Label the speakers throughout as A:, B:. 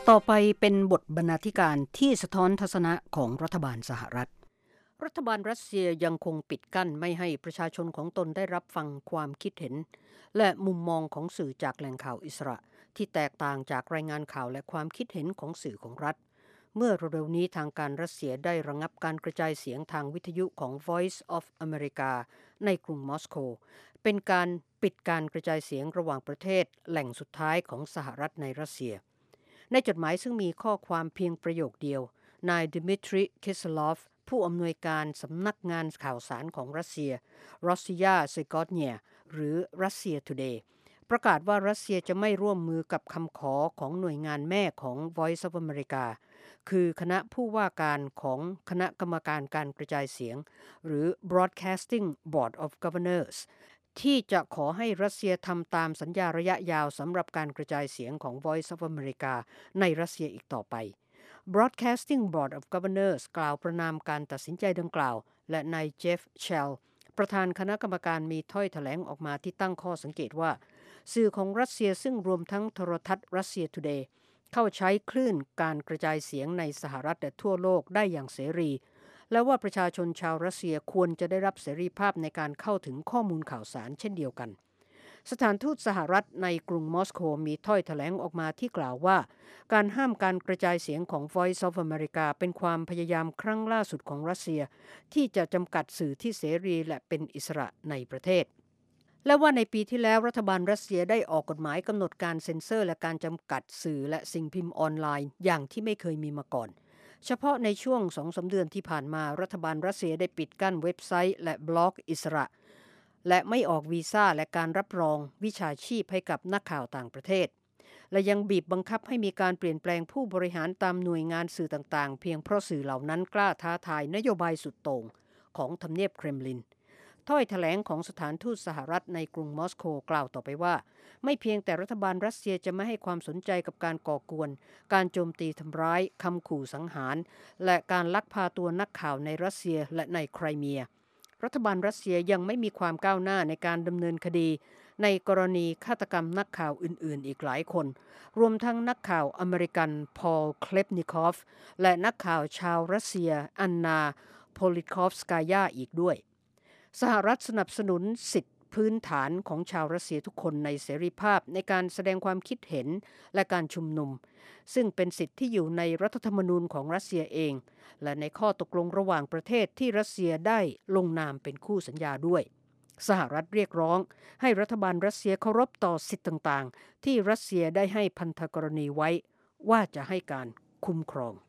A: ต่อไปเป็นบทบรรณาธิการที่สะท้อนทัศนะของรัฐบาลสหรัฐรัสเซียยังคงปิดกั้นไม่ให้ประชาชนของตนได้รับฟังความคิดเห็นและมุมมองของสื่อจากแหล่งข่าวอิสระที่แตกต่างจากรายงานข่าวและความคิดเห็นของสื่อของรัฐเมื่อเร็วๆนี้ทางการรัสเซียได้ระงับการกระจายเสียงทางวิทยุของ Voice of America ในกรุงมอสโกเป็นการปิดการกระจายเสียงระหว่างประเทศแหล่งสุดท้ายของสหรัฐในรัสเซียในจดหมายซึ่งมีข้อความเพียงประโยคเดียวนายดิมิทรีคิสลอฟผู้อำนวยการสำนักงานข่าวสารของรัสเซีย Rossiya Segotnya หรือ Russia Today ประกาศว่ารัสเซียจะไม่ร่วมมือกับคำขอของหน่วยงานแม่ของ Voice of America คือคณะผู้ว่าการของคณะกรรมการการกระจายเสียงหรือ Broadcasting Board of Governors ที่จะขอให้รัสเซียทำตามสัญญาระยะยาวสำหรับการกระจายเสียงของ Voice of America ในรัสเซียอีกต่อไป Broadcasting Board of Governors กล่าวประณามการตัดสินใจดังกล่าวและนายเจฟเชลประธานคณะกรรมการมีถ้อยแถลงออกมาที่ตั้งข้อสังเกตว่าสื่อของรัสเซียซึ่งรวมทั้งโทรทัศน์ Russia Today เข้าใช้คลื่นการกระจายเสียงในสหรัฐและทั่วโลกได้อย่างเสรีและว่าประชาชนชาวรัสเซียควรจะได้รับเสรีภาพในการเข้าถึงข้อมูลข่าวสารเช่นเดียวกันสถานทูตสหรัฐในกรุงมอสโกมีถ้อยแถลงออกมาที่กล่าวว่าการห้ามการกระจายเสียงของ Voice of America เป็นความพยายามครั้งล่าสุดของรัสเซียที่จะจำกัดสื่อที่เสรีและเป็นอิสระในประเทศและว่าในปีที่แล้วรัฐบาลรัสเซียได้ออกกฎหมายกำหนดการเซ็นเซอร์และการจำกัดสื่อและสิ่งพิมพ์ออนไลน์อย่างที่ไม่เคยมีมาก่อนเฉพาะในช่วง 2-3 เดือนที่ผ่านมารัฐบาลรัสเซียได้ปิดกั้นเว็บไซต์และบล็อกอิสระและไม่ออกวีซ่าและการรับรองวิชาชีพให้กับนักข่าวต่างประเทศและยังบีบบังคับให้มีการเปลี่ยนแปลงผู้บริหารตามหน่วยงานสื่อต่างๆเพียงเพราะสื่อเหล่านั้นกล้าท้าทายนโยบายสุดโต่งของทำเนียบเครมลินถ้อยแถลงของสถานทูตสหรัฐในกรุงมอสโกกล่าวต่อไปว่าไม่เพียงแต่รัฐบาลรัสเซียจะไม่ให้ความสนใจกับการก่อกวนการโจมตีทำร้ายคำขู่สังหารและการลักพาตัวนักข่าวในรัสเซียและในไครเมียรัฐบาลรัสเซียยังไม่มีความก้าวหน้าในการดำเนินคดีในกรณีฆาตกรรมนักข่าวอื่นๆอีกหลายคนรวมทั้งนักข่าวอเมริกันพอลเคลปนิคอฟและนักข่าวชาวรัสเซียอันนาโพลิคอฟสกายาอีกด้วยสหรัฐสนับสนุนสิทธิพื้นฐานของชาวรัสเซียทุกคนในเสรีภาพในการแสดงความคิดเห็นและการชุมนุมซึ่งเป็นสิทธิที่อยู่ในรัฐธรรมนูญของรัสเซียเองและในข้อตกลงระหว่างประเทศที่รัสเซียได้ลงนามเป็นคู่สัญญาด้วยสหรัฐเรียกร้องให้รัฐบาลรัสเซียเคารพต่อสิทธิต่างๆที่รัสเซียได้ให้พันธกรณีไว้ว่าจะให้การคุ้มครอง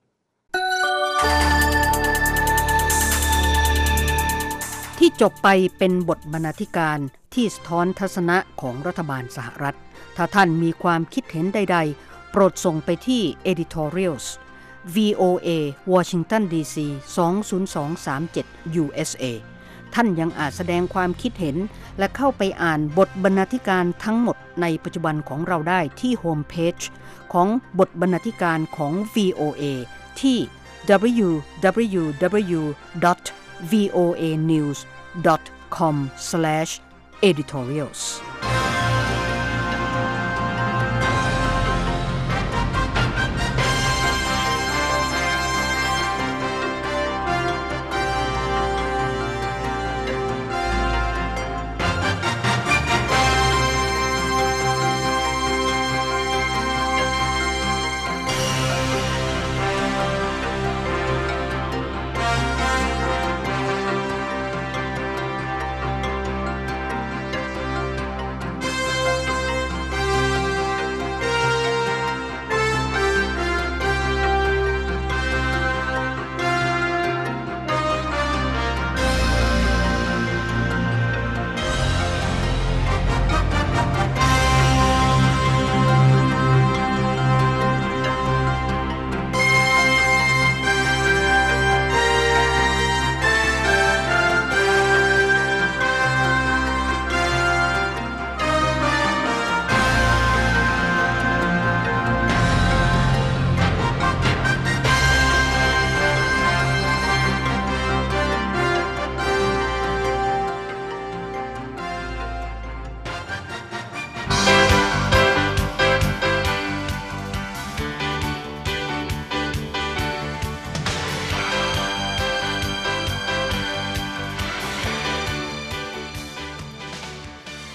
A: ที่จบไปเป็นบทบรรณาธิการที่สะท้อนทัศนะของรัฐบาลสหรัฐถ้าท่านมีความคิดเห็นใดๆโปรดส่งไปที่ editorials VOA Washington DC 20237 USA ท่านยังอาจแสดงความคิดเห็นและเข้าไปอ่านบทบรรณาธิการทั้งหมดในปัจจุบันของเราได้ที่โฮมเพจของบทบรรณาธิการของ VOA ที่ www.voanews.com/editorials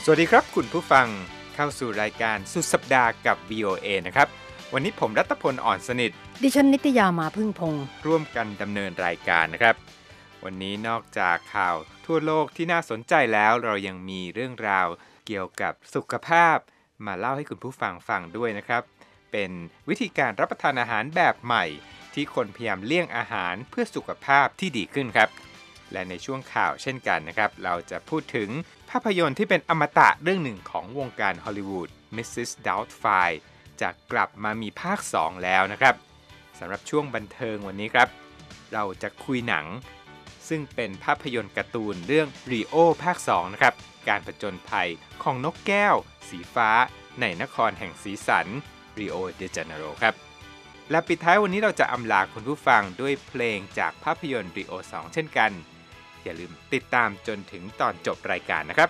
B: สวัสดีครับคุณผู้ฟังเข้าสู่รายการสุดสัปดาห์กับ VOA นะครับวันนี้ผมรัตพลอ่อนสนิท
A: ดิฉันนิตยามาพึ่งพงษ์
B: ร่วมกันดำเนินรายการนะครับวันนี้นอกจากข่าวทั่วโลกที่น่าสนใจแล้วเรายังมีเรื่องราวเกี่ยวกับสุขภาพมาเล่าให้คุณผู้ฟังฟังด้วยนะครับเป็นวิธีการรับประทานอาหารแบบใหม่ที่คนพยายามเลี่ยงอาหารเพื่อสุขภาพที่ดีขึ้นครับและในช่วงข่าวเช่นกันนะครับเราจะพูดถึงภาพยนตร์ที่เป็นอมตะเรื่องหนึ่งของวงการฮอลลีวูด Mrs. Doubtfire จะกลับมามีภาค 2 แล้วนะครับสำหรับช่วงบันเทิงวันนี้ครับเราจะคุยหนังซึ่งเป็นภาพยนตร์การ์ตูนเรื่อง Rio ภาค 2 นะครับการผจญภัยของนกแก้วสีฟ้าในนครแห่งสีสัน Rio de Janeiro ครับและปิดท้ายวันนี้เราจะอำลาคุณผู้ฟังด้วยเพลงจากภาพยนตร์ Rio 2 เช่นกันอย่าลืมติดตามจนถึงตอนจบรายการนะครับ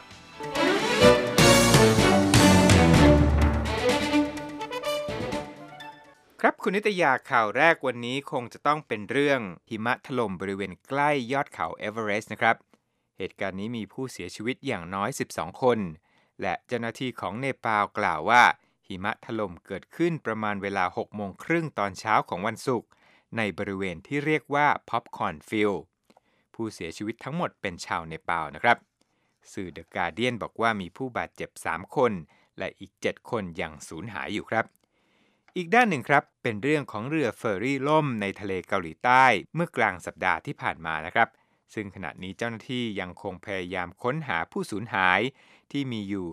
B: ครับคุณนิตยาข่าวแรกวันนี้คงจะต้องเป็นเรื่องหิมะถล่มบริเวณใกล้ยอดเขาเอเวอเรสต์นะครับเหตุการณ์นี้มีผู้เสียชีวิตอย่างน้อย12คนและเจ้าหน้าที่ของเนปาลกล่าวว่าหิมะถล่มเกิดขึ้นประมาณเวลา 6:30 น.ตอนเช้าของวันศุกร์ในบริเวณที่เรียกว่าพ็อปคอร์นฟิลด์ผู้เสียชีวิตทั้งหมดเป็นชาวเนปาลนะครับสื่อ The Guardian บอกว่ามีผู้บาดเจ็บ3คนและอีก7คนยังสูญหายอยู่ครับอีกด้านหนึ่งครับเป็นเรื่องของเรือเฟอร์รี่ล่มในทะเลเกาหลีใต้เมื่อกลางสัปดาห์ที่ผ่านมานะครับซึ่งขณะนี้เจ้าหน้าที่ยังคงพยายามค้นหาผู้สูญหายที่มีอยู่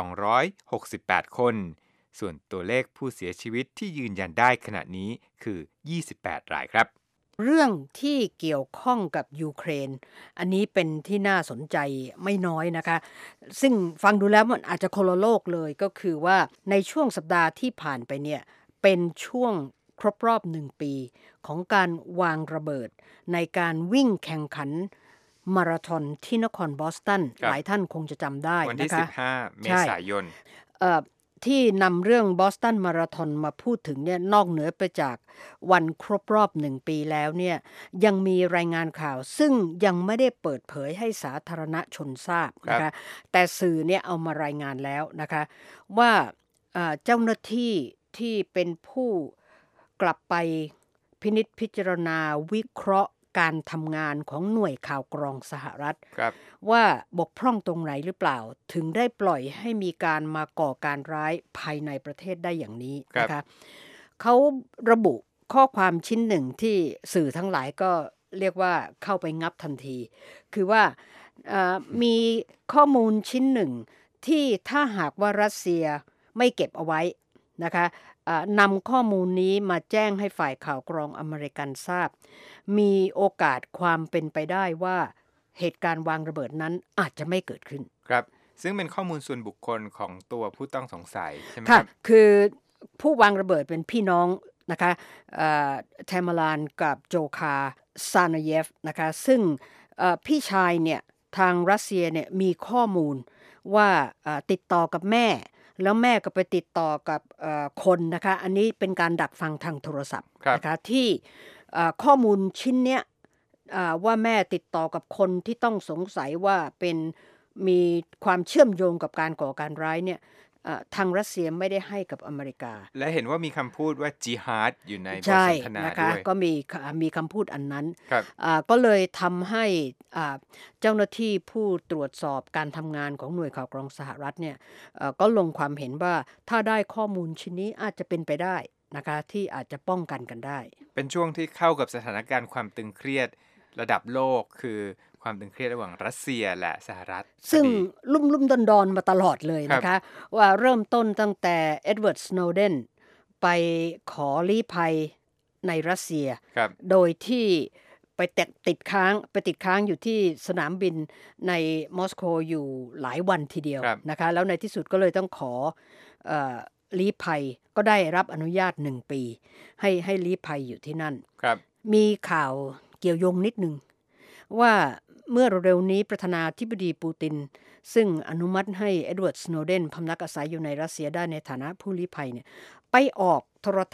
B: 268คนส่วนตัวเลขผู้เสียชีวิตที่ยืนยันได้ขณะนี้คือ28รายครับ
A: เรื่องที่เกี่ยวข้องกับยูเครนอันนี้เป็นที่น่าสนใจไม่น้อยนะคะซึ่งฟังดูแล้วมันอาจจะคนละโลกเลยก็คือว่าในช่วงสัปดาห์ที่ผ่านไปเนี่ยเป็นช่วงครบรอบ1ปีของการวางระเบิดในการวิ่งแข่งขันมาราธอนที่นครบอสตันหลายท่านคงจะจำได้นะคะ
B: วันที่15เมษายน
A: ที่นำเรื่องบอสตันมาราธอนมาพูดถึงเนี่ยนอกเหนือไปจากวันครบรอบ1ปีแล้วเนี่ยยังมีรายงานข่าวซึ่งยังไม่ได้เปิดเผยให้สาธารณชนทราบนะคะแต่สื่อเนี่ยเอามารายงานแล้วนะคะว่าเจ้าหน้าที่ที่เป็นผู้กลับไปพินิจพิจารณาวิเคราะห์การทำงานของหน่วยข่าวกรองสหรัฐว่าบกพร่องตรงไหนหรือเปล่าถึงได้ปล่อยให้มีการมาก่อการร้ายภายในประเทศได้อย่างนี้นะคะเขาระบุข้อความชิ้นหนึ่งที่สื่อทั้งหลายก็เรียกว่าเข้าไปงับทันทีคือว่ามีข้อมูลชิ้นหนึ่งที่ถ้าหากว่ารัสเซียไม่เก็บเอาไว้นะคะนำข้อมูลนี้มาแจ้งให้ฝ่ายข่าวกรองอเมริกันทราบมีโอกาสความเป็นไปได้ว่าเหตุการณ์วางระเบิดนั้นอาจจะไม่เกิดขึ้น
B: ครับซึ่งเป็นข้อมูลส่วนบุคคลของตัวผู้ต้องสงสัยใช่ไหมครับ
A: คือผู้วางระเบิดเป็นพี่น้องนะคะเทมารานกับโจคาซานาเยฟนะคะซึ่งพี่ชายเนี่ยทางรัสเซียเนี่ยมีข้อมูลว่าติดต่อกับแม่แล้วแม่ก็ไปติดต่อกับคนนะคะอันนี้เป็นการดักฟังทางโทรศัพท์นะคะที่ข้อมูลชิ้นเนี้ยว่าแม่ติดต่อกับคนที่ต้องสงสัยว่าเป็นมีความเชื่อมโยงกับการก่อการร้ายเนี่ยทางรัสเซียไม่ได้ให้กับอเมริกา
B: และเห็นว่ามีคำพูดว่าจิฮาดอยู่ในบทสนทนาด้วย
A: ก็มีคำพูดอันนั้นก็เลยทำให้เจ้าหน้าที่ผู้ตรวจสอบการทำงานของหน่วยข่าวกรองสหรัฐเนี่ยก็ลงความเห็นว่าถ้าได้ข้อมูลชิ้นนี้อาจจะเป็นไปได้นะคะที่อาจจะป้องกันได้
B: เป็นช่วงที่เข้ากับสถานการณ์ความตึงเครียดระดับโลกคือความตึงเครียดระหว่างรัสเซียและสหรัฐ
A: ซึ่งลุ่มดอนมาตลอดเลยนะคะว่าเริ่มต้นตั้งแต่เอ็ดเวิร์ด สโนเดนไปขอลี้ภัยในรัสเซียโดยที่ไปติดค้างอยู่ที่สนามบินในมอสโกอยู่หลายวันทีเดียวนะคะแล้วในที่สุดก็เลยต้องขอลี้ภัยก็ได้รับอนุญาต1ปีให้ลี้ภัยอยู่ที่นั่นมีข่าวเกี่ยวโยงนิดนึงว่าเมื่อเร็วนี้ประธานาธิบดีปูตินซึ่งอนุมัติให้เอ็ดเวิร์ด สโนเดนพำนักอาศัยอยู่ในรัสเซียได้ในฐานะผู้ลี้ภัยเนี่ยไปออกโทรทัศน์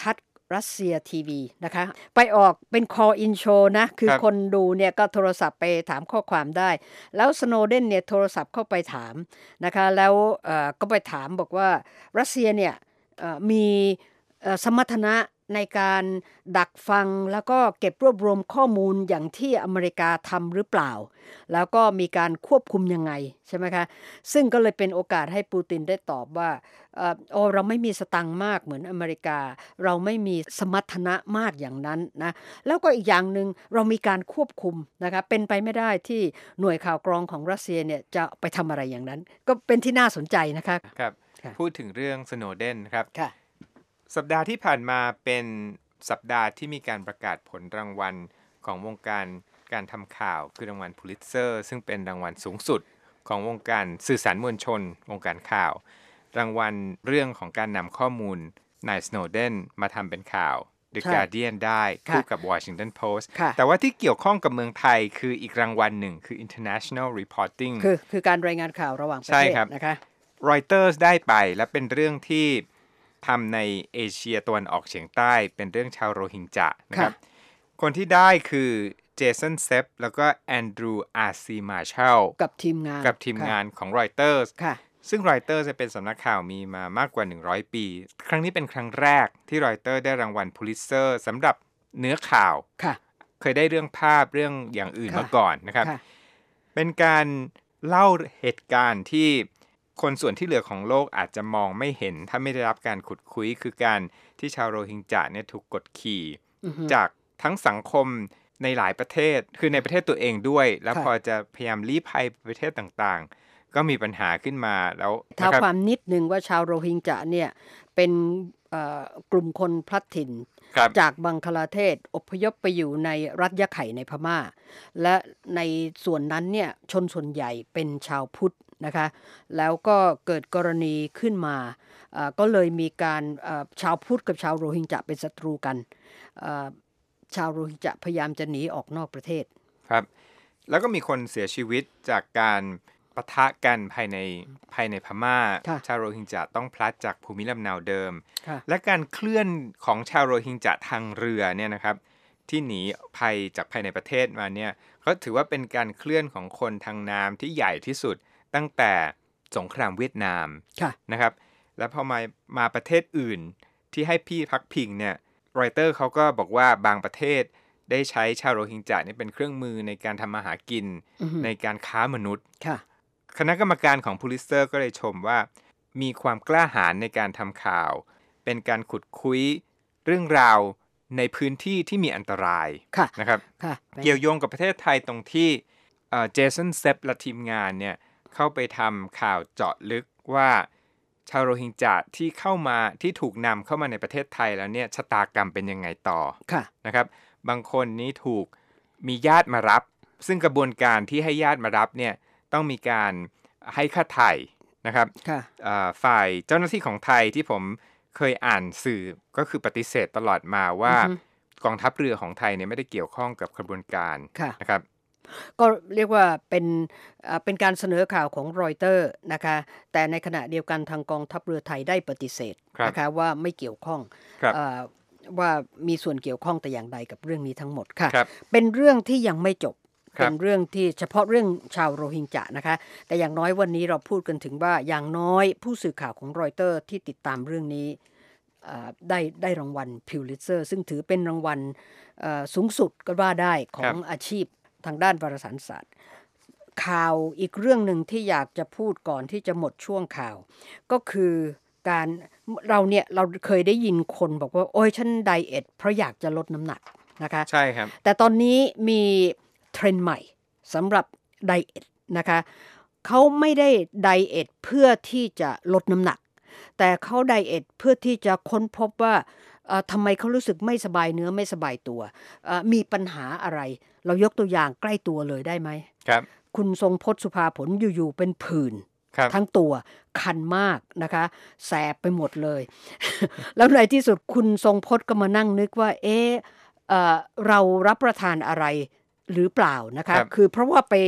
A: รัสเซียทีวีนะคะไปออกเป็น call in show นะคือคนดูเนี่ยก็โทรศัพท์ไปถามข้อความได้แล้วสโนเดนเนี่ยโทรศัพท์เข้าไปถามนะคะแล้วก็ไปถามบอกว่ารัสเซียเนี่ยมีสมรรถนะในการดักฟังแล้วก็เก็บรวบรวมข้อมูลอย่างที่อเมริกาทำหรือเปล่าแล้วก็มีการควบคุมยังไงใช่ไหมคะซึ่งก็เลยเป็นโอกาสให้ปูตินได้ตอบว่าเราไม่มีสตังค์มากเหมือนอเมริกาเราไม่มีสมรรถนะมากอย่างนั้นนะแล้วก็อีกอย่างนึงเรามีการควบคุมนะคะเป็นไปไม่ได้ที่หน่วยข่าวกรองของรัสเซียเนี่ยจะไปทำอะไรอย่างนั้นก็เป็นที่น่าสนใจนะคะ
B: ครับพูดถึงเรื่องสโนเดนครับ
A: ค่ะ
B: สัปดาห์ที่ผ่านมาเป็นสัปดาห์ที่มีการประกาศผลรางวัลของวงการทำข่าวคือรางวัลพูลิตเซอร์ซึ่งเป็นรางวัลสูงสุดของวงการสื่อสารมวลชนวงการข่าวรางวัลเรื่องของการนำข้อมูลนายสโนเดนมาทำเป็นข่าว The Guardian ได้คู่กับ Washington Post แต่ว่าที่เกี่ยวข้องกับเมืองไทยคืออีกรางวัลหนึ่งคือ International Reporting
A: คือการรายงานข่าวระหว่างประเทศนะคะ
B: Reuters ได้ไปและเป็นเรื่องที่ทำในเอเชียตะวันออกเฉียงใต้เป็นเรื่องชาวโรฮิงญะนะครับคนที่ได้คือเจสันเซฟแล้วก็แอนดรูอาร์ซีมาร์ชัล
A: กับทีมงาน
B: ของ Reuters ซึ่ง Reuters จะเป็นสำนักข่าวมีมามากกว่า100ปีครั้งนี้เป็นครั้งแรกที่ Reuters ได้รางวัลพูลิตเซอร์สำหรับเนื้อข่าวเคยได้เรื่องภาพเรื่องอย่างอื่นมาก่อนนะครับเป็นการเล่าเหตุการณ์ที่คนส่วนที่เหลือของโลกอาจจะมองไม่เห็นถ้าไม่ได้รับการขุดคุยคือการที่ชาวโรฮิงญะเนี่ยถูกกดขี่จากทั้งสังคมในหลายประเทศคือในประเทศตัวเองด้วยแล้วพอจะพยายามลี้ภัยประเทศต่างๆก็มีปัญหาขึ้นมาแล้ว
A: ท้าความนิดนึงว่าชาวโรฮิงญะเนี่ยเป็นกลุ่มคนพลัดถิ่นจากบังคลาเทศอพยพไปอยู่ในรัฐยะไข่ในพม่าและในส่วนนั้นเนี่ยชนส่วนใหญ่เป็นชาวพุทธนะคะแล้วก็เกิดกรณีขึ้นมาก็เลยมีการชาวพุทธกับชาวโรฮิงญะเป็นศัตรูกันชาวโรฮิงญะพยายามจะหนีออกนอกประเทศ
B: ครับแล้วก็มีคนเสียชีวิตจากการปะทะกันภายในพม่าชาวโรฮิงญะต้องพลัดจากภูมิลำเนาเดิมและการเคลื่อนของชาวโรฮิงญะทางเรือเนี่ยนะครับที่หนีภัยจากภายในประเทศมาเนี่ยก็ถือว่าเป็นการเคลื่อนของคนทางน้ำที่ใหญ่ที่สุดตั้งแต่สงครามเวียดนามนะครับแล้วพอมาประเทศอื่นที่ให้พี่พักพิงเนี่ยรอยเตอร์เขาก็บอกว่าบางประเทศได้ใช้ชาวโรฮิงญะนี่เป็นเครื่องมือในการทำมาหากินในการค้ามนุษย์คณะกรรมการของพูลิตเซอร์ก็เลยชมว่ามีความกล้าหาญในการทำข่าวเป็นการขุดคุยเรื่องราวในพื้นที่ที่มีอันตรายนะครับเกี่ยวโยงกับประเทศไทยตรงที่เจสันเซฟและทีมงานเนี่ยเข้าไปทำข่าวเจาะลึกว่าชาวโรฮิงญะที่ถูกนำเข้ามาในประเทศไทยแล้วเนี่ยชะตากรรมเป็นยังไงต่อนะครับบางคนนี้ถูกมีญาติมารับซึ่งกระบวนการที่ให้ญาติมารับเนี่ยต้องมีการให้ค่าไถ่นะครับฝ่ายเจ้าหน้าที่ของไทยที่ผมเคยอ่านสื่อก็คือปฏิเสธตลอดมาว่ากองทัพเรือของไทยเนี่ยไม่ได้เกี่ยวข้องกับกระบวนการนะครับ
A: ก็เรียกว่าเป็นการเสนอข่าวของรอยเตอร์นะคะแต่ในขณะเดียวกันทางกองทัพเรือไทยได้ปฏิเสธนะคะว่าไม่เกี่ยวข้องว่ามีส่วนเกี่ยวข้องแต่อย่างใดกับเรื่องนี้ทั้งหมดค่ะเป็นเรื่องที่ยังไม่จบเป็นเรื่องที่เฉพาะเรื่องชาวโรฮิงญะนะคะแต่อย่างน้อยวันนี้เราพูดกันถึงว่าอย่างน้อยผู้สื่อข่าวของรอยเตอร์ที่ติดตามเรื่องนี้ได้รางวัลพิวลิตเซอร์ซึ่งถือเป็นรางวัลสูงสุดก็ว่าได้ของอาชีพทางด้านวารสารศาสตร์ข่าวอีกเรื่องหนึ่งที่อยากจะพูดก่อนที่จะหมดช่วงข่าวก็คือการเราเคยได้ยินคนบอกว่าโอ้ยฉันไดเอทเพราะอยากจะลดน้ำหนักนะคะ
B: ใช่ครับ
A: แต่ตอนนี้มีเทรนด์ใหม่สำหรับไดเอทนะคะเขาไม่ได้ไดเอทเพื่อที่จะลดน้ำหนักแต่เขาไดเอทเพื่อที่จะค้นพบว่าทำไมเขารู้สึกไม่สบายเนื้อไม่สบายตัวมีปัญหาอะไรเรายกตัวอย่างใกล้ตัวเลยได้ไหม
B: ครับ
A: คุณทรงพจน์สุภาผลอยู่ๆเป็นผื่นทั้งตัวคันมากนะคะแสบไปหมดเลย แล้วในที่สุดคุณทรงพจน์ก็มานั่งนึกว่าเรารับประทานอะไรหรือเปล่านะคะคือเพราะว่าไป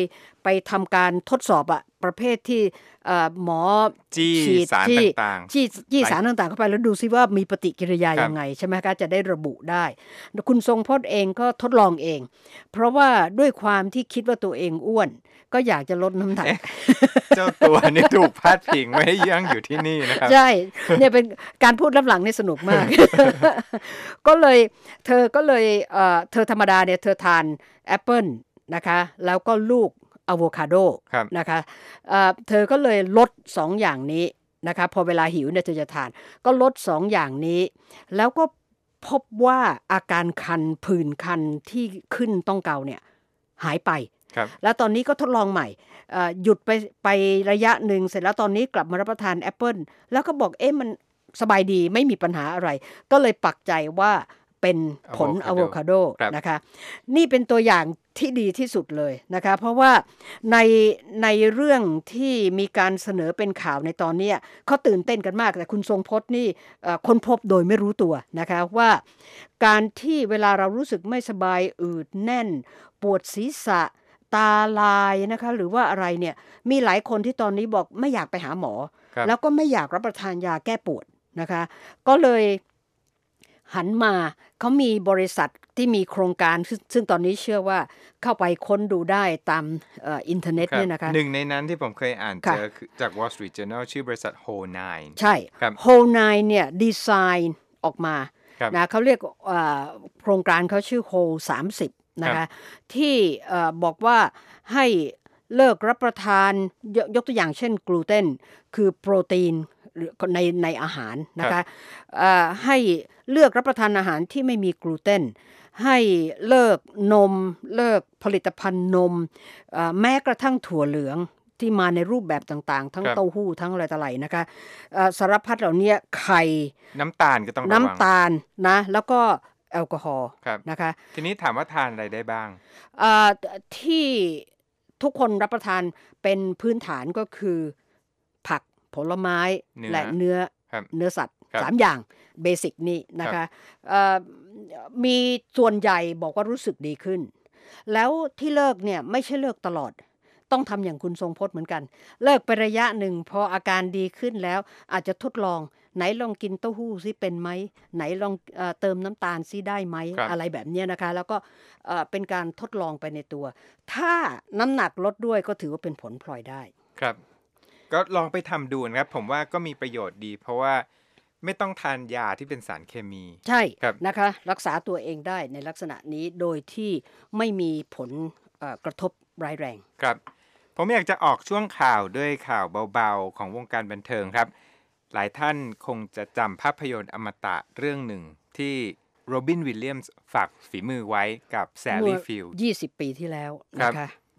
A: ไปทำการทดสอบประเภทที่หมอ
B: จี้สารต่างๆ
A: จี้สารต่างๆเข้าไปแล้วดูซิว่ามีปฏิกิริยายังไงใช่ไหมคะจะได้ระบุได้คุณทรงพจน์เองก็ทดลองเองเพราะว่าด้วยความที่คิดว่าตัวเองอ้วนก็อยากจะลดน้ำหนัก
B: เจ้าตัวนี่ถูกพาดพิงไว้ให้ยั่งอยู่ที่นี่นะครับ
A: ใช่เนี่ยเป็นการพูดรับหลังนี่สนุกมาก ก็เลยเธอธรรมดาเนี่ยเธอทานแอปเปิ้ลนะคะแล้วก็ลูกอะโวคาโดนะคะเธอก็เลยลด2อย่างนี้นะคะพอเวลาหิวเนี่ยเธอจะทานก็ลด2อย่างนี้แล้วก็พบว่าอาการคันผื่นคันที่ขึ้นต้องเกาเนี่ยหายไปแล้วตอนนี้ก็ทดลองใหม่หยุดไประยะหนึ่งเสร็จแล้วตอนนี้กลับมารับประทานแอปเปิ้ลแล้วก็บอกมันสบายดีไม่มีปัญหาอะไรก็เลยปักใจว่าเป็นผลอะโวคาโดนะคะนี่เป็นตัวอย่างที่ดีที่สุดเลยนะคะเพราะว่าในเรื่องที่มีการเสนอเป็นข่าวในตอนนี้เขาตื่นเต้นกันมากแต่คุณทรงพจน์นี่ค้นพบโดยไม่รู้ตัวนะคะว่าการที่เวลาเรารู้สึกไม่สบายอืดแน่นปวดศีรษะตาลายนะคะหรือว่าอะไรเนี่ยมีหลายคนที่ตอนนี้บอกไม่อยากไปหาหมอแล้วก็ไม่อยากรับประทานยาแก้ปวดนะคะก็เลยหันมาเขามีบริษัทที่มีโครงการซึ่งตอนนี้เชื่อว่าเข้าไปค้นดูได้ตามอินเทอร์เน็ตเนี่ยนะคะ
B: หนึ่งในนั้นที่ผมเคยอ่านเจอจาก Wall Street Journal ชื่อบริษัท Whole9
A: ใช่ Whole9 เนี่ยดีไซน์ออกมานะเขาเรียกโครงการเขาชื่อ Whole30นะคะที่บอกว่าให้เลิกรับประทานยกตัวอย่างเช่นกลูเตนคือโปรตีนในอาหารนะคะให้เลือกรับประทานอาหารที่ไม่มีกลูเตนให้เลิกนมเลิกผลิตภัณฑ์นมแม้กระทั่งถั่วเหลืองที่มาในรูปแบบต่างๆทั้งเต้าหู้ทั้งอะไรต่ออะไรนะคะสารพัดเหล่านี้ไข่
B: น้ำตาลก็ต้องระวัง
A: น้ำตาลนะแล้วก็แอลกอฮอล์นะคะ
B: ทีนี้ถามว่าทานอะไรได้บ้าง
A: ที่ทุกคนรับประทานเป็นพื้นฐานก็คือผักผลไม้และเนื้อสัตว์3อย่างเบสิกนี่นะคะมีส่วนใหญ่บอกว่ารู้สึกดีขึ้นแล้วที่เลิกเนี่ยไม่ใช่เลิกตลอดต้องทำอย่างคุณทรงพจน์เหมือนกันเลิกไประยะหนึ่งพออาการดีขึ้นแล้วอาจจะทดลองไหนลองกินเต้าหู้ซิเป็นไหมไหนลองเติมน้ำตาลซิได้ไหมอะไรแบบนี้นะคะแล้วก็เป็นการทดลองไปในตัวถ้าน้ำหนักลดด้วยก็ถือว่าเป็นผลพลอยได้
B: ครับก็ลองไปทำดูนะครับผมว่าก็มีประโยชน์ดีเพราะว่าไม่ต้องทานยาที่เป็นสารเคมี
A: ใช่นะคะรักษาตัวเองได้ในลักษณะนี้โดยที่ไม่มีผลกระทบร้ายแรง
B: ครับผมอยากจะออกช่วงข่าวด้วยข่าวเบาๆของวงการบันเทิงครับหลายท่านคงจะจำภาพยนตร์อมตะเรื่องหนึ่งที่โรบินวิลเลียมส์ฝากฝีมือไว้กับแซลลี่ฟิลด์
A: 20 ปีที่แล้วนะคะ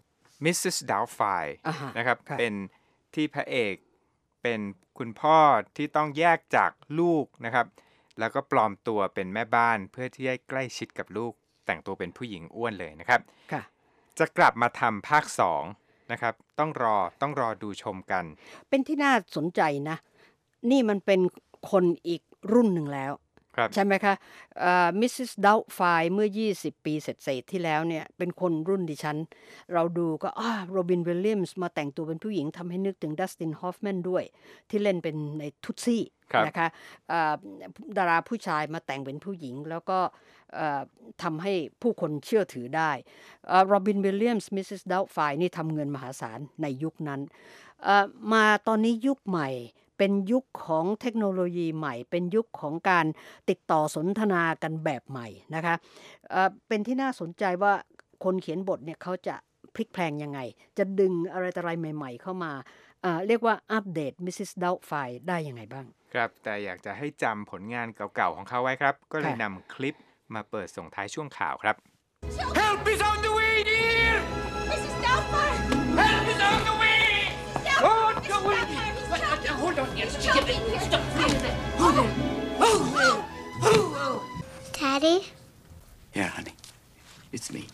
B: Mrs. Doubtfire นะครับเป็นที่พระเอกเป็นคุณพ่อที่ต้องแยกจากลูกนะครับแล้วก็ปลอมตัวเป็นแม่บ้านเพื่อที่ให้ใกล้ชิดกับลูกแต่งตัวเป็นผู้หญิงอ้วนเลยนะครับจะกลับมาทำภาค2นะครับต้องรอดูชมกัน
A: เป็นที่น่าสนใจนะนี่มันเป็นคนอีกรุ่นหนึ่งแล้วใช่ไหมคะMrs. Doubtfire เมื่อ20 ปีเศษที่แล้วเนี่ยเป็นคนรุ่นดิฉันเราดูก็โรบินวิลเลียมส์มาแต่งตัวเป็นผู้หญิงทำให้นึกถึงดัสตินฮอฟแมนด้วยที่เล่นเป็นในทุตซี่นะคะดาราผู้ชายมาแต่งเป็นผู้หญิงแล้วก็ทำให้ผู้คนเชื่อถือได้โรบินวิลเลียมส์ Mrs. Doubtfire นี่ทำเงินมหาศาลในยุคนั้นมาตอนนี้ยุคใหม่เป็นยุคของเทคโนโลยีใหม่เป็นยุคของการติดต่อสนทนากันแบบใหม่นะคะเป็นที่น่าสนใจว่าคนเขียนบทเนี่ยเขาจะพลิกแพลงยังไงจะดึงอะไรต่ออะไรใหม่ๆเข้ามาเรียกว่าอัปเดต Mrs. Doubtfire ได้ยังไงบ้าง
B: ครับแต่อยากจะให้จำผลงานเก่าๆของเขาไว้ครับก็เลยนำคลิปมาเปิดส่งท้ายช่วงข่าวครับ
C: Help is on the way dear Mrs. Doubtfire Help is on the way On the way Hold on yes Stop
D: Daddy
E: Yeah honey It's me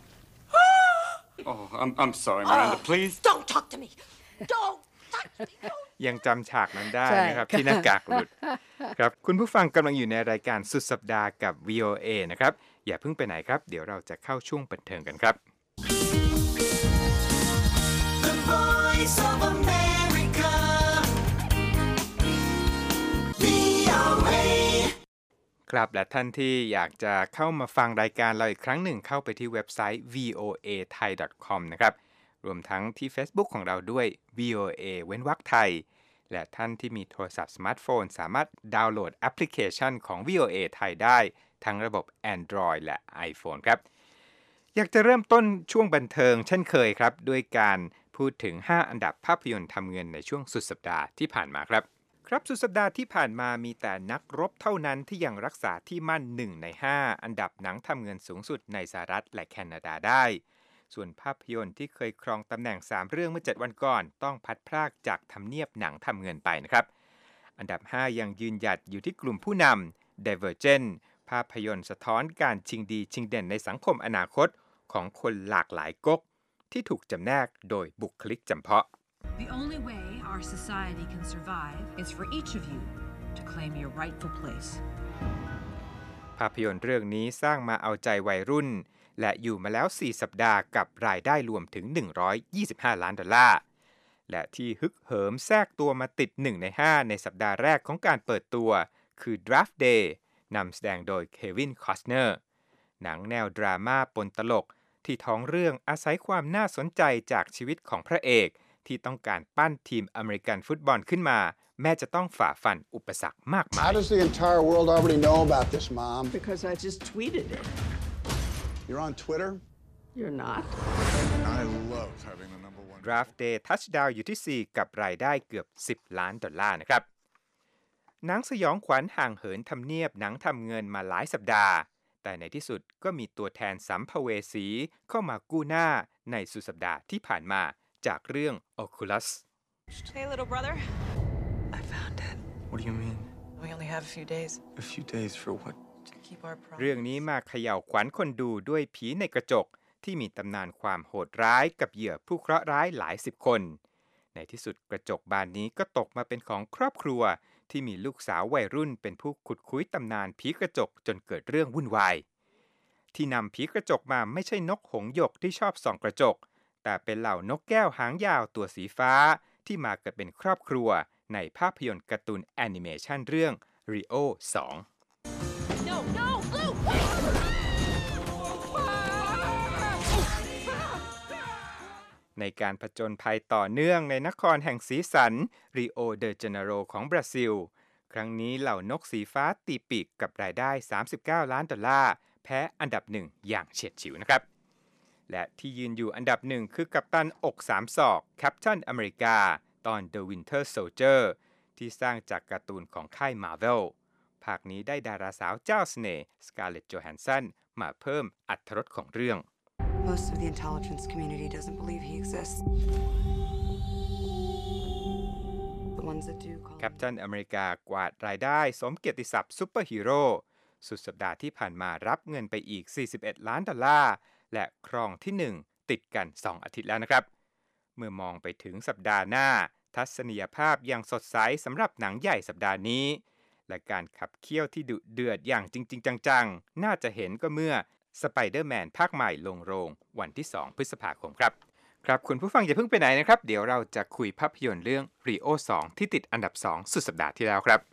E: Oh I'm sorry Miranda please
C: Don't talk to me Don't touch me
B: ยังจำฉากนั้นได้นะครับที่หน้ากากหลุดครับคุณผู้ฟังกำลังอยู่ในรายการสุดสัปดาห์กับ VOA นะครับอย่าเพิ่งไปไหนครับเดี๋ยวเราจะเข้าช่วงบันเทิงกันครับ
C: The Voice of America, VOA.
B: ครับและท่านที่อยากจะเข้ามาฟังรายการเราอีกครั้งหนึ่งเข้าไปที่เว็บไซต์ voathai.com นะครับรวมทั้งที่ Facebook ของเราด้วย VOA เว้นวรรคไทยและท่านที่มีโทรศัพท์สมาร์ทโฟนสามารถดาวน์โหลดแอปพลิเคชันของ VOA ไทยได้ทั้งระบบ Android และ iPhone ครับอยากจะเริ่มต้นช่วงบันเทิงเช่นเคยครับด้วยการพูดถึง5อันดับภาพยนตร์ทำเงินในช่วงสุดสัปดาห์ที่ผ่านมาครับสุดสัปดาห์ที่ผ่านมามีแต่นักรบเท่านั้นที่ยังรักษาที่มั่น1ใน5อันดับหนังทำเงินสูงสุดในสหรัฐและแคนาดาได้ส่วนภาพยนตร์ที่เคยครองตำแหน่ง3เรื่องเมื่อ7วันก่อนต้องพัดพรากจากทำเนียบหนังทำเงินไปนะครับอันดับ5ยังยืนหยัดอยู่ที่กลุ่มผู้นำ Divergent ภาพยนตร์สะท้อนการชิงดีชิงเด่นในสังคมอนาคตของคนหลากหลายก๊กที่ถูกจำแนกโดยบุคลิกจำเพาะ
D: The only way our society can survive is for each of you to claim your rightful place.
B: ภาพยนตร์เรื่องนี้สร้างมาเอาใจวัยรุ่นและอยู่มาแล้ว4สัปดาห์กับรายได้รวมถึง$125 ล้านและที่ฮึกเหิมแทรกตัวมาติด1ใน5ในสัปดาห์แรกของการเปิดตัวคือ Draft Day นำแสดงโดยเควินคอสเนอร์หนังแนวดราม่าปนตลกที่ท้องเรื่องอาศัยความน่าสนใจจากชีวิตของพระเอกที่ต้องการปั้นทีมอเมริกันฟุตบอลขึ้นมาแม้จะต้องฝ่าฟันอุปสรรคมากมาย
F: How does the entire world already know about this, Mom?
G: Because I just tweeted it.
F: You're on Twitter?
G: You're not.
F: I love having the number one.
B: Draft Day Touchdown อยู่ที่ 4 กับรายได้เกือบ$10 ล้านนะครับหนังสยองขวัญห่างเหินทำเนียบหนังทำเงินมาหลายสัปดาห์แต่ในที่สุดก็มีตัวแทนสัมภเวสีเข้ามากู้หน้าในสุดสัปดาห์ที่ผ่านมาจากเรื่อง Oculus
H: Hey, little brother.
E: I found it. What do you mean?
H: We only have a few days
E: A few days for what?
H: to keep our promise.
B: เรื่องนี้มาเขย่าขวัญคนดูด้วยผีในกระจกที่มีตำนานความโหดร้ายกับเหยื่อผู้เคราะห์ร้ายหลายสิบคนในที่สุดกระจกบานนี้ก็ตกมาเป็นของครอบครัวที่มีลูกสาววัยรุ่นเป็นผู้ขุดคุ้ยตำนานผีกระจกจนเกิดเรื่องวุ่นวายที่นำผีกระจกมาไม่ใช่นกหงส์หยกที่ชอบส่องกระจกแต่เป็นเหล่านกแก้วหางยาวตัวสีฟ้าที่มาเกิดเป็นครอบครัวในภาพยนตร์การ์ตูนแอนิเมชันเรื่อง Rio 2
H: No, no, Luke!
B: ในการผจญภัยต่อเนื่องในนครแห่งสีสัน Rio de Janeiro ของบราซิลครั้งนี้เหล่านกสีฟ้าตีปีกกับรายได้$39 ล้านแพ้อันดับ1อย่างเฉียดฉิวนะครับและที่ยืนอยู่อันดับ1คือกัปตันอก3ศอก Captain America ตอน The Winter Soldier ที่สร้างจากการ์ตูนของค่าย Marvel ภาคนี้ได้ดาราสาวเจ้าเสน่ห์ Scarlett Johansson มาเพิ่มอรรถรสของเรื่อง
I: Most of the intelligence community doesn't believe he exists. The ones that do call him.
B: Captain America กวาดรายได้สมเกียรติศัพท์ซูเปอร์ฮีโร่สุดสัปดาห์ที่ผ่านมารับเงินไปอีก$41 ล้านและครองที่1ติดกัน2อาทิตย์แล้วนะครับเมื่อมองไปถึงสัปดาห์หน้าทัศนียภาพยังสดใสสำหรับหนังใหญ่สัปดาห์นี้และการขับเคี่ยวที่ดุเดือดอย่างจริงๆจังๆน่าจะเห็นก็เมื่อสไปเดอร์แมนภาคใหม่ลงโรงวันที่2พฤษภาคมครับคุณผู้ฟังอย่าเพิ่งไปไหนนะครับเดี๋ยวเราจะคุยภาพยนตร์เรื่อง Rio 2 ที่ติดอันดับ2สุดสัปดาห์ที่แล้วครับ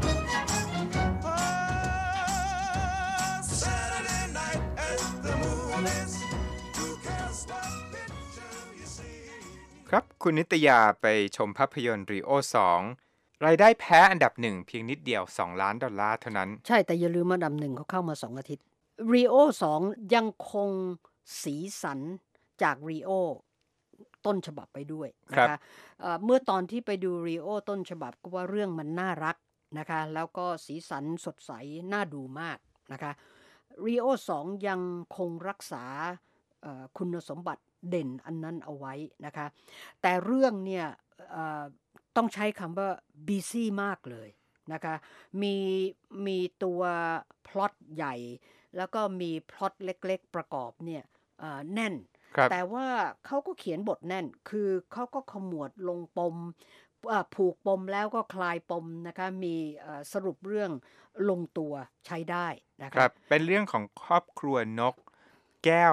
B: ครับคุณนิตยาไปชมภาพยนตร์ Rio 2 รายได้แพ้อันดับ1เพียงนิดเดียว$2 ล้านเท่านั้น
A: ใช่แต่อย่าลืมอันดับ1เขาเข้ามา2อาทิตย์ Rio 2 ยังคงสีสันจาก Rio ต้นฉบับไปด้วยนะคะเมื่อตอนที่ไปดู Rio ต้นฉบับก็ว่าเรื่องมันน่ารักนะคะแล้วก็สีสันสดใสน่าดูมากนะคะ Rio 2 ยังคงรักษาคุณสมบัติเด่นอันนั้นเอาไว้นะคะแต่เรื่องเนี่ยต้องใช้คำว่า busy มากเลยนะคะมีตัวพล็อตใหญ่แล้วก็มีพล็อตเล็กๆประกอบเนี่ยแน่นแต่ว่าเขาก็เขียนบทแน่นคือเขาก็ขมวดลงปมผูกปมแล้วก็คลายปมนะคะมีสรุปเรื่องลงตัวใช้ได้นะครับเป็น
B: เรื่องของครอบครัวนกแก้ว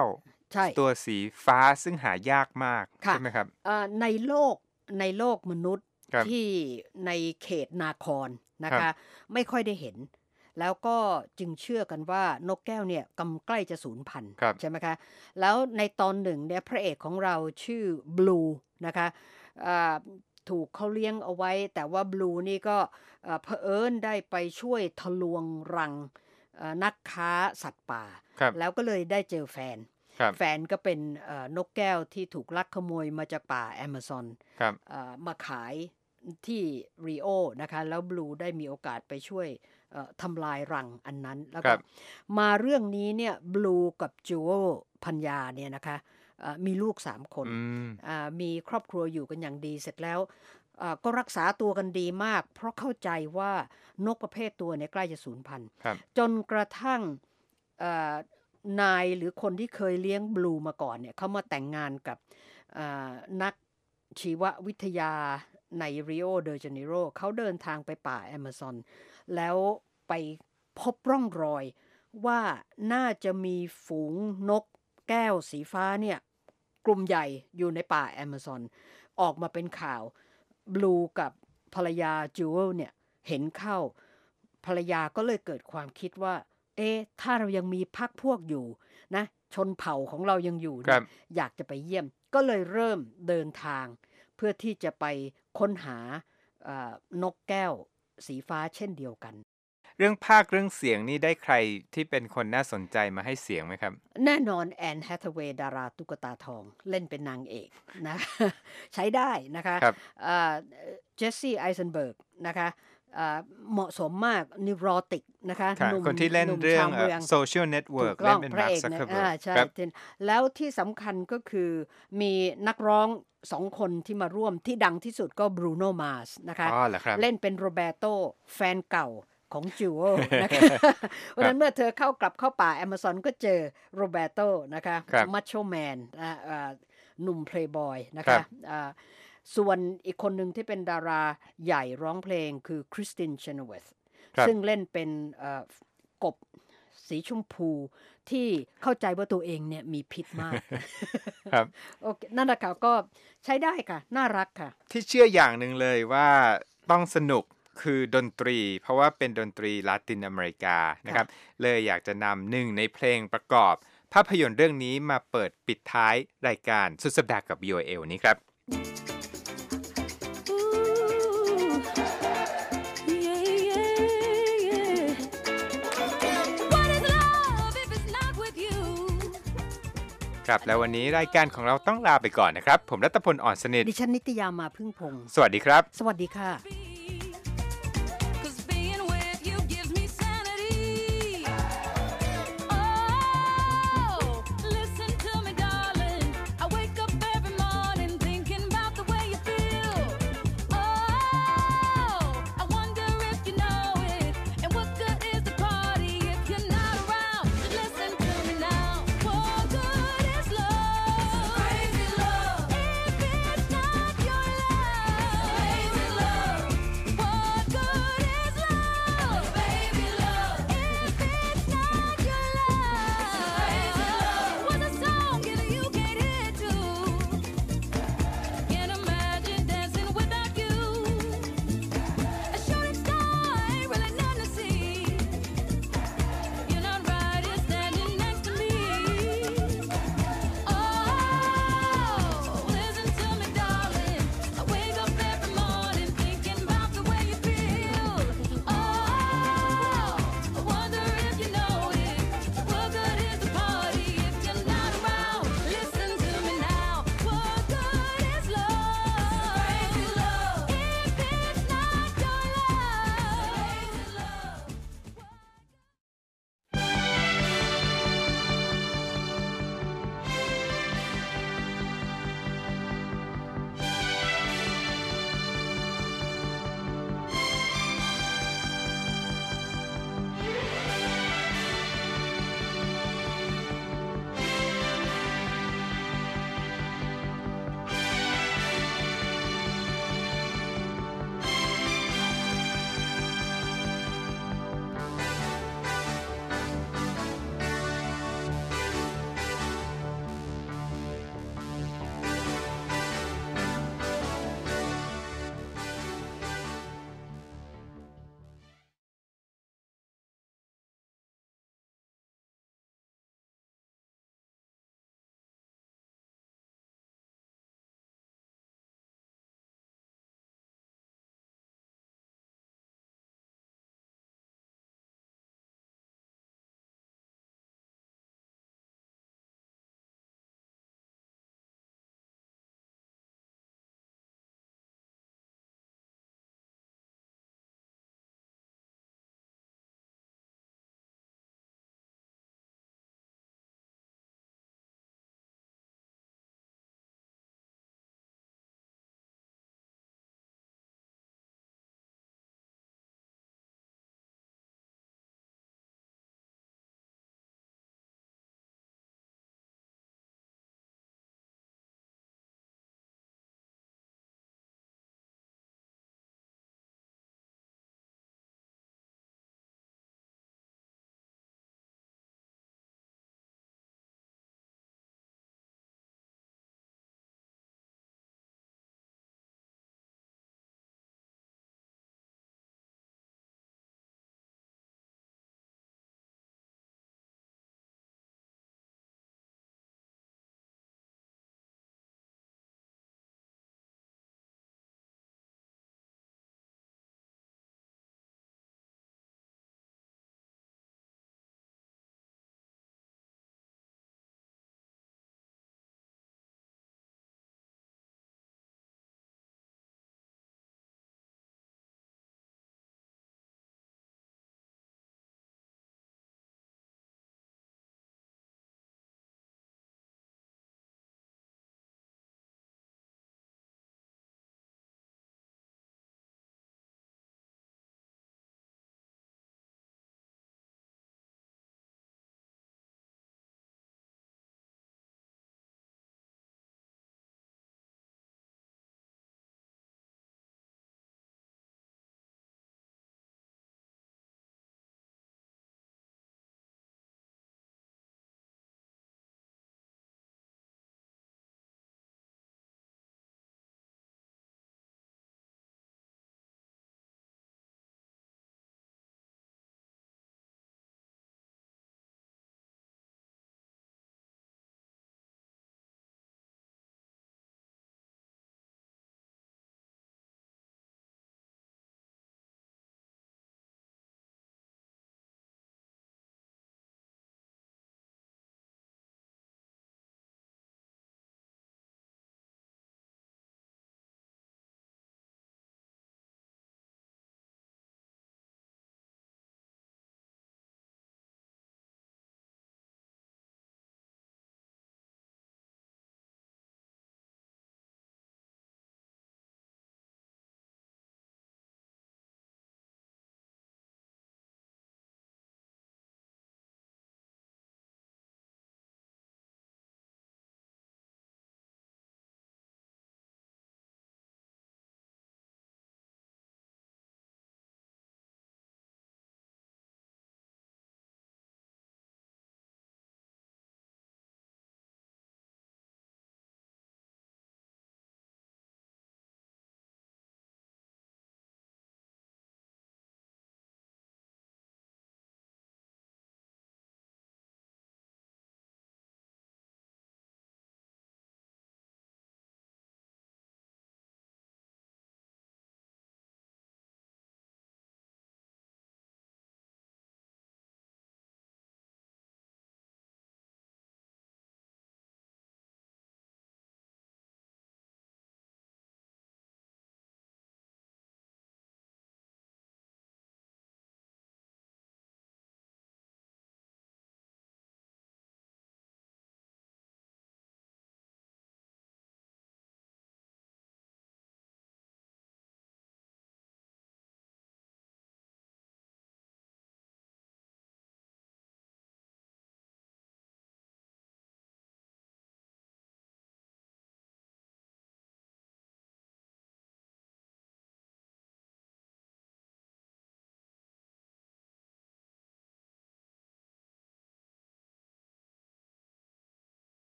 A: ใช่
B: ตัวสีฟ้าซึ่งหายากมากใช่ไหมครับ
A: ในโลกมนุษย์ที่ในเขตนาครนะคะไม่ค่อยได้เห็นแล้วก็จึงเชื่อกันว่านกแก้วเนี่ยกำใกล้จะสูญพันธุ์ใช่ไหมคะแล้วในตอนหนึ่งเนี่ยพระเอกของเราชื่อบลูนะคะถูกเขาเลี้ยงเอาไว้แต่ว่าบลูนี่ก็เผอิญได้ไปช่วยทะลวงรังนักค้าสัตว์ป่าแล้วก็เลยได้เจอแฟนก็เป็นนกแก้วที่ถูกลักขโมยมาจากป่าแอมะซอนมาขายที่ริโอนะคะแล้วบลูได้มีโอกาสไปช่วยทำลายรังอันนั้นแล้วก็มาเรื่องนี้เนี่ยบลูกับจูโอพัญญาเนี่ยนะคะมีลูก3 คนมีครอบครัวอยู่กันอย่างดีเสร็จแล้วก็รักษาตัวกันดีมากเพราะเข้าใจว่านกประเภทตัวเนี่ยใกล้จะสูญพันธุ์จนกระทั่งนายหรือคนที่เคยเลี้ยงบลูมาก่อนเนี่ยเขามาแต่งงานกับนักชีววิทยาในริโอเดจาเนโรเขาเดินทางไปป่าแอมะซอนแล้วไปพบร่องรอยว่าน่าจะมีฝูงนกแก้วสีฟ้าเนี่ยกลุ่มใหญ่อยู่ในป่าแอมะซอนออกมาเป็นข่าวบลูกับภรรยาจูเอลเนี่ยเห็นเข้าภรรยาก็เลยเกิดความคิดว่าถ้าเรายังมีพรรคพวกอยู่นะชนเผ่าของเรายังอยู่นะอยากจะไปเยี่ยมก็เลยเริ่มเดินทางเพื่อที่จะไปค้นหานกแก้วสีฟ้าเช่นเดียวกัน
B: เรื่องภาคเรื่องเสียงนี่ได้ใครที่เป็นคนน่าสนใจมาให้เสียงไหมครับ
A: แน่นอนแอนแฮทเวย์ดาราตุ๊กตาทองเล่นเป็นนางเอกนะ ใช้ได้นะคะเจสซี่ไอเซนเบิร์กนะคะเหมาะสมมากนิวโรติกนะคะ
B: คนที่เล่นเรื่อง Social Network เล่นเป็นมาร์ค ซักเคอร์เบิร์ก
A: ใช่แล้วที่สำคัญก็คือมีนักร้อง2 คนที่มาร่วมที่ดังที่สุดก็บรูโนมาร์สนะคะเล่นเป็นโรเบโตแฟนเก่าของจูโอนะคะเพราะฉะนั้นเมื่อเธอกลับเข้าป่าแอมะซอนก็เจอโรเบโตนะคะมัชโชแมนหนุ่มเพลย์บอยนะคะส่วนอีกคนหนึ่งที่เป็นดาราใหญ่ร้องเพลงคือคริสติน เชนเวธซึ่งเล่นเป็นกบสีชมพูที่เข้าใจว่าตัวเองเนี่ยมีพิษมาก
B: ครับ
A: โอเคนั่นแหละค่ะก็ใช้ได้ค่ะน่ารักค่ะ
B: ที่เชื่ออย่างหนึ่งเลยว่าต้องสนุกคือดนตรีเพราะว่าเป็นดนตรีลาตินอเมริกานะครับเลยอยากจะนำหนึ่งในเพลงประกอบภาพยนตร์เรื่องนี้มาเปิดปิดท้ายรายการสุดสัปดาห์กับ VOA นี้ครับครับแล้ววันนี้รายการของเราต้องลาไปก่อนนะครับผมรัตพล อ่อนสนิท
A: ดิฉันนิตยามาพึ่งพงศ์
B: สวัสดีครับ
A: สวัสดีค่ะ